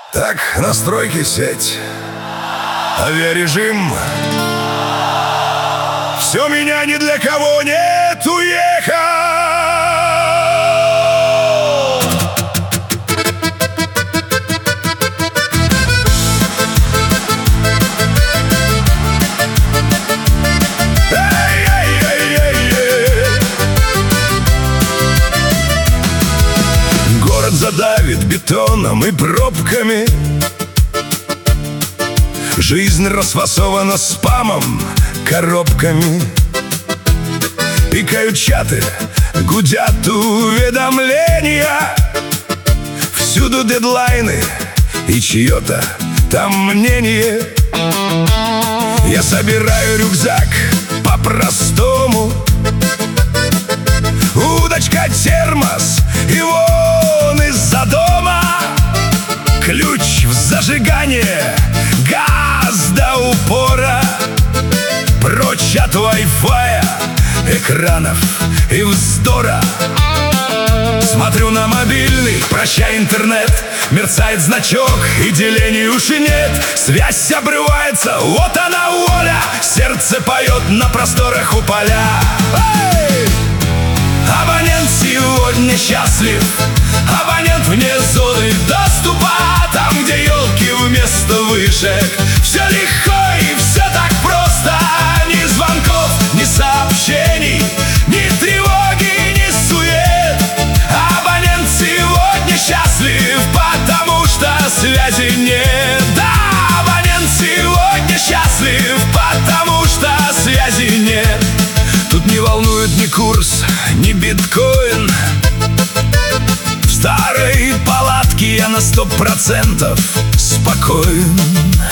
Так, настройки сеть, авиарежим. Все, меня ни для кого нет, уехал. Город задавит бетоном и пробками. Жизнь расфасована спамом, коробками. Пикают чаты, гудят уведомления. Всюду дедлайны и чье-то там мнение. Я собираю рюкзак по-простому. Удочка, термос и вон из-за дома. Ключ в зажигание, газ до упора. Прочь от вай-фая, экранов и вздора. Смотрю на мобильный, прощай интернет. Мерцает значок и делений уж и нет. Связь обрывается, вот она воля. Сердце поет на просторах у поля. Эй! Абонент сегодня счастлив. Абонент вне зоны доступа. Там, где елки вместо вышек. Все легко и все так просто. Ни звонков, ни сообщений, ни тревоги, ни сует. Абонент сегодня счастлив, потому что связи нет. Да, абонент сегодня счастлив, потому что связи нет. Тут не волнует ни курс, ни биткоин. В старой палатке я на 100% спокоен.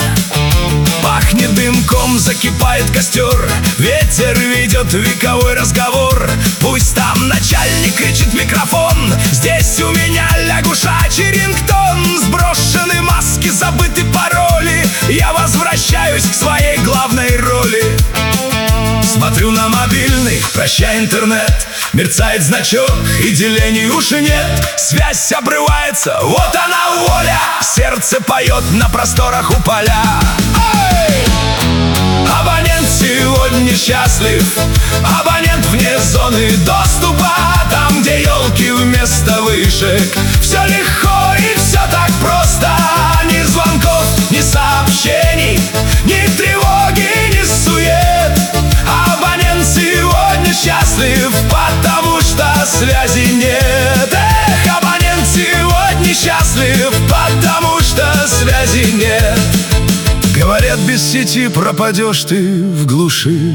Пахнет дымком, закипает костер. Ветер ведет вековой разговор. Пусть там начальник кричит в микрофон. Здесь у меня лягушачий рингтон. Сброшены маски, забыты пароли. Я возвращаюсь к своей главной роли. Смотрю на мобильный, прощай интернет. Мерцает значок и делений уж и нет. Связь обрывается, вот она воля. Сердце поет на просторах у поля. Эй! Абонент сегодня счастлив. Абонент вне зоны доступа. Там, где елки вместо вышек. Все легко и все так просто. Ни звонков, ни сообщений, ни тревоги, ни сует. Абонент сегодня счастлив, потому что связи нет. Эх, абонент сегодня счастлив, потому что связи нет. Говорят, без сети пропадешь ты в глуши.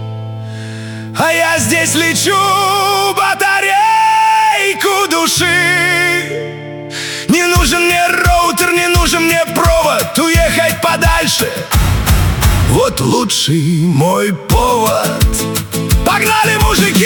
А я здесь лечу, батарейку души. Не нужен мне роутер, не нужен мне провод. Уехать подальше — вот лучший мой повод. Погнали, мужики!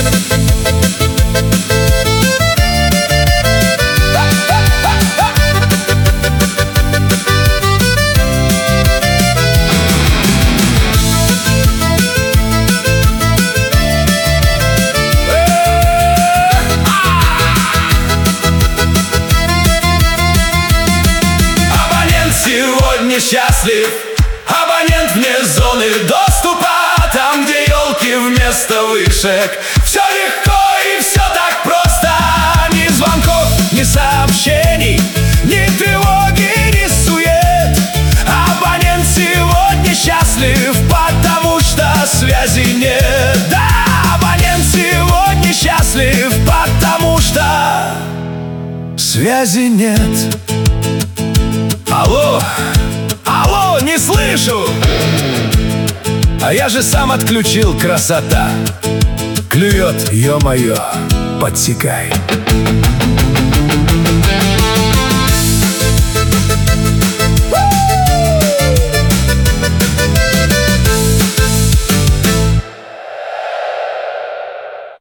Абонент сегодня счастлив. Абонент вне зоны доступа. Там, где елки вместо вышек. Все легко и все так просто. Ни звонков, ни сообщений, ни тревоги, ни сует. Абонент сегодня счастлив, потому что связи нет. Да, абонент сегодня счастлив, потому что связи нет. Алло, алло, не слышу. А я же сам отключил, красота. Клюет, ё-моё, подсекай.